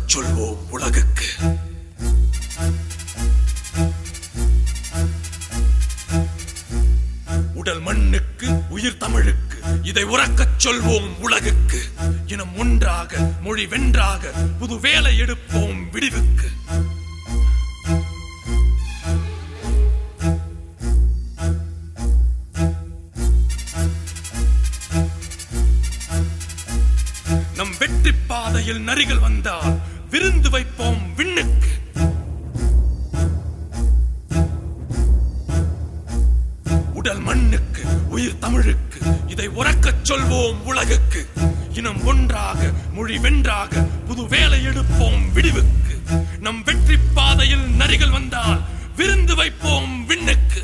உறக்கச் சொல்வோம் உலகுக்கு. உடல் மண்ணுக்கு, உயிர் தமிழுக்கு, இதை உறக்கச் சொல்வோம் உலகுக்கு. இனம் ஒன்றாக, மொழி வென்றாக, புது வேலை எடுப்போம் விடிவுக்கு. நம் வெற்றி பாதையில் நரிகள் வந்தால் விருந்து வைப்போம் விண்ணுக்கு. உடல் மண்ணுக்கு, உயிர் தமிழுக்கு, இதை உறக்கச் சொல்வோம் உலகுக்கு. இனம் ஒன்றாக, மொழி வென்றாக, புது வேலை எடுப்போம் விடிவுக்கு. நம் வெற்றி பாதையில் நரிகள் வந்தால் விருந்து வைப்போம் விண்ணுக்கு.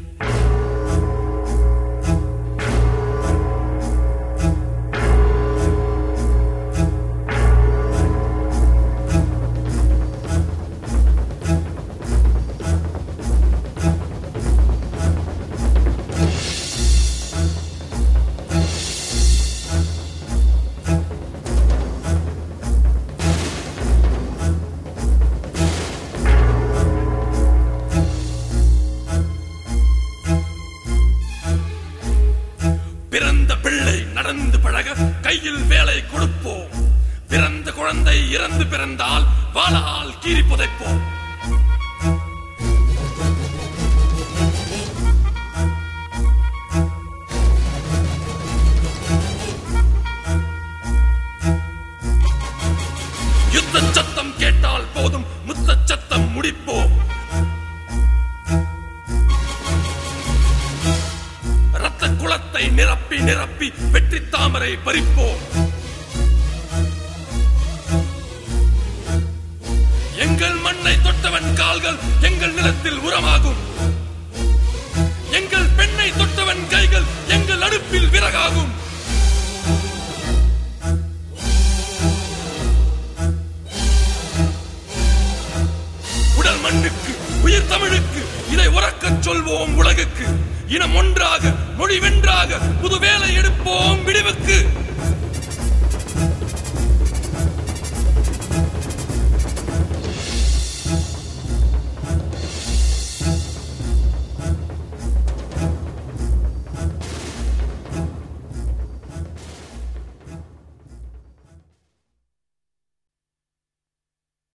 பிறந்த பிள்ளை நடந்து பழக கையில் வேலை கொடுப்போம். பிறந்த குழந்தை இறந்து பிறந்தால் வாளால் கீறி புதைப்போம். யுத்த சத்தம் கேட்டால் போதும், முத்த சத்தம் முடிப்போம். குளத்தை நிரப்பி நிரப்பி வெற்றி தாமரை பறிப்போம். எங்கள் மண்ணை தொட்டவன் கால்கள் எங்கள் நிலத்தில் உரமாகும். எங்கள் பெண்ணை தொட்டவன் கைகள் எங்கள் அடுப்பில் விறகாகும். உடல் மண்ணுக்கு, உயிர் தமிழுக்கு, இதை உறக்கச் சொல்வோம் உலகுக்கு. இனம் ஒன்றாக, மொழி வென்றாக, புது வேலை எடுப்போம் விடிவுக்கு.